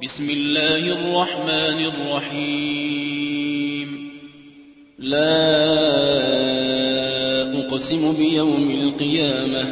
بسم الله الرحمن الرحيم لا أقسم بيوم القيامة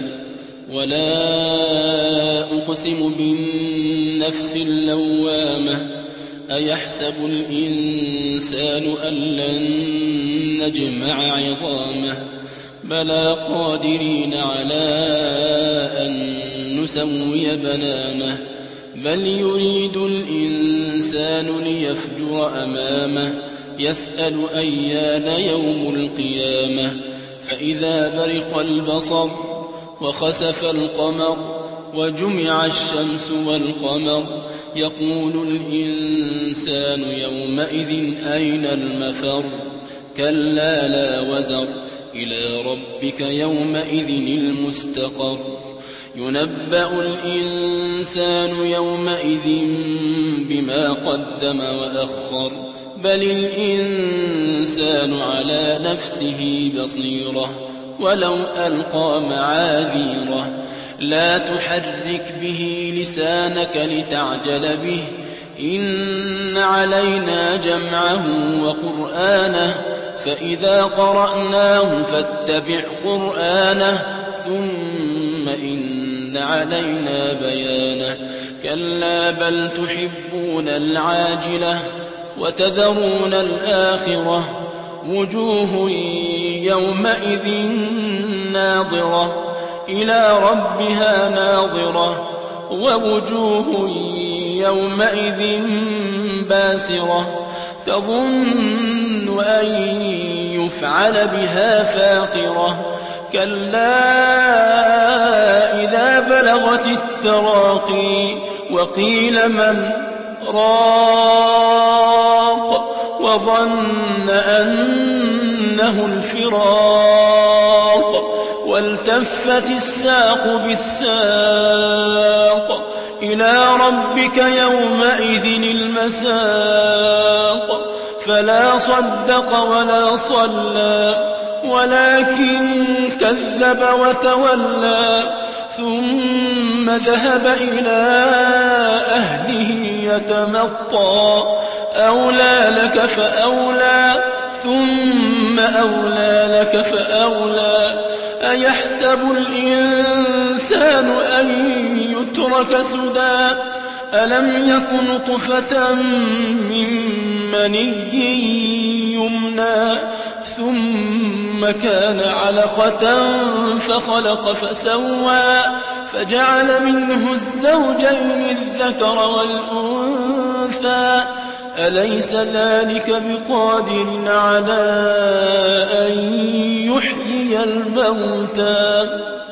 ولا أقسم بالنفس اللوامة أيحسب الإنسان أن لن نجمع عظامه بلى قادرين على أن نسوي بنانه بل يريد الإنسان ليفجر أمامه يسأل أيان يوم القيامة فإذا برق البصر وخسف القمر وجمع الشمس والقمر يقول الإنسان يومئذ أين المفر كلا لا وزر إلى ربك يومئذ المستقر ينبأ الإنسان يومئذ بما قدم وأخر بل الإنسان على نفسه بصيرة ولو ألقى معاذيره لا تحرك به لسانك لتعجل به إن علينا جمعه وقرآنه فإذا قرأناه فاتبع قرآنه ثم إن علينا بيانه كلا بل تحبون العاجلة وتذرون الآخرة وجوه يومئذ ناظرة إلى ربها ناظرة ووجوه يومئذ باسرة تظن أن يفعل بها فاقرة كلا إذا بلغت التراقي وقيل من راق وظن أنه الفراق والتفت الساق بالساق إلى ربك يومئذ المساق فلا صدق ولا صلى ولكن كذب وتولى ثم ذهب إلى أهله يتمطى أولى لك فأولى ثم أولى لك فأولى أيحسب الإنسان أن يترك سدى ألم يكن طفة من مني يمنى ثم كان علقة فخلق فسوى فجعل منه الزوجين الذكر والأنثى أليس ذلك بقادر على أن يحيي الموتى